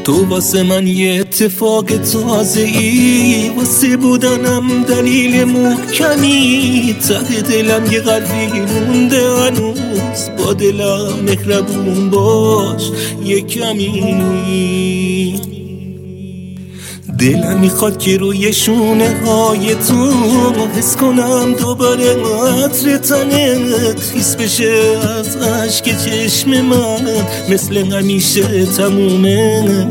تو واسه من یه اتفاق تازه‌ای، واسه بودنم دلیل محکمی. ته دلم یه قلبی مونده هنوز، با دلم مهربون باش یه کمی. دلم میخواد که روی شونه های تو حس کنم دوباره عطر تنت خیس بشه از عشق چشم من، مثل همیشه تمومه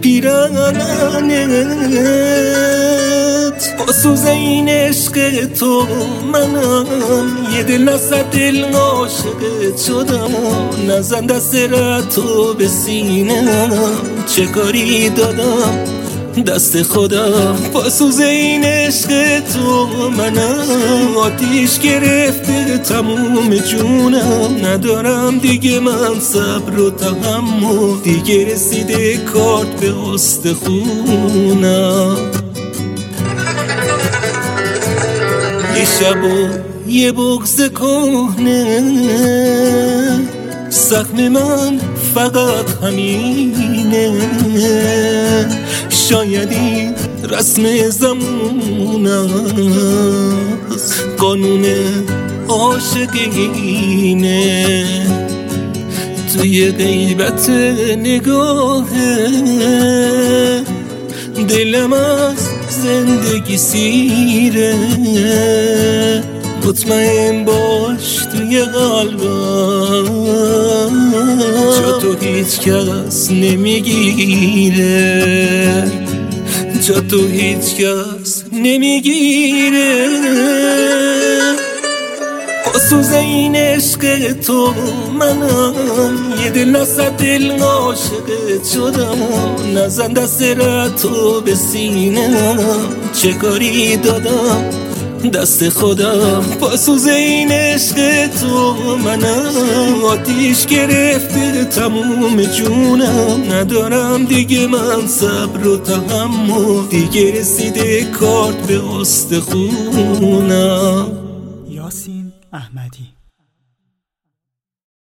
پیرانت. با سوز این عشق تو منم یه دل نصد دل عاشقت شدم. نزن دست رتو به سینم، چه کاری دادم دست خودم. با سوز این عشق تو منم آتیش گرفته تموم جونم. ندارم دیگه من صبر و تحمل، دیگه رسیده کارت به استخونم. یه شب و یه بغض کهنه، زخم من فقط همینه. شاید این رسم زمون است، قانون عاشقینه. توی غیبت نگاهه دلم از زندگی سیره. مطمئن باش توی قلبم جا تو هیچ کس نمیگیره، جا تو هیچ کس نمیگیره. با سوز این عشق تو منم یه دل نصد دل عاشقت شدم. نزن دست رتو به سینم، چه کاری دادم دست خودم. با سوز این عشق تو منم آتیش گرفته تموم جونم. ندارم دیگه من صبر و تحمل، دیگه رسیده کارت به استخونم. یاسین احمدی.